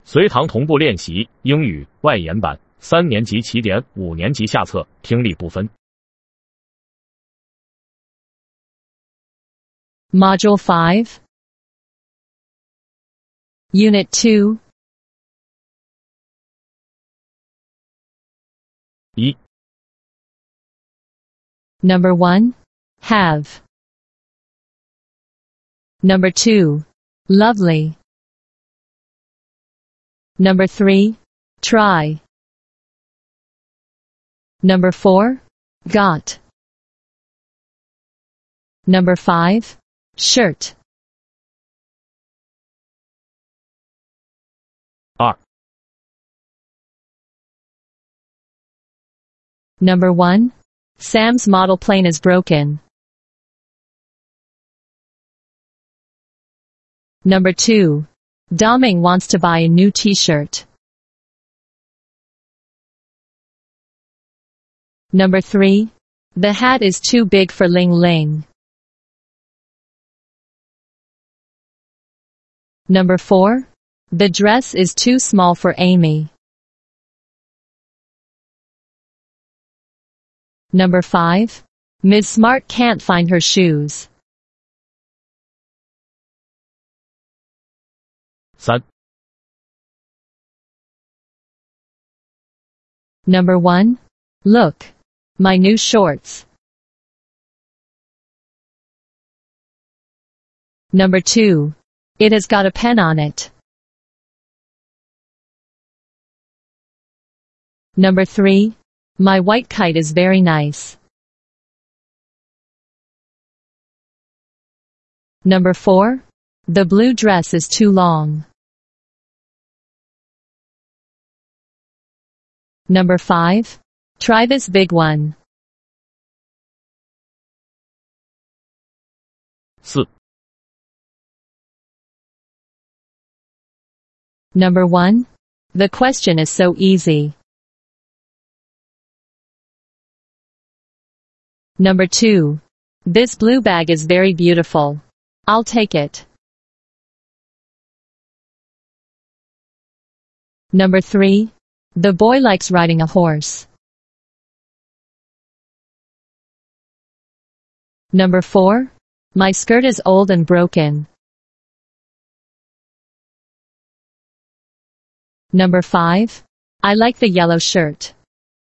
随堂同步练习英语外延版3年级起点5年级下册听力部分。 Module 5 Unit 2 1. Number 1. Have. Number 2. Lovely. Number 3. Try. Number 4. Got. Number 5. Shirt. 2. Number 1. Sam's model plane is broken. Number 2. Daming wants to buy a new t-shirt. Number 3. The hat is too big for Ling Ling. Number 4. The dress is too small for Amy. Number 5. Ms. Smart can't find her shoes. 3. Number 1. Look. My new shorts. Number 2. It has got a pen on it. Number 3. My white kite is very nice. Number 4. The blue dress is too long. Number 5. Try this big one. 4. Number 1. The question is so easy. Number 2. This blue bag is very beautiful. I'll take it. Number 3. The boy likes riding a horse. Number 4. My skirt is old and broken. Number 5. I like the yellow shirt.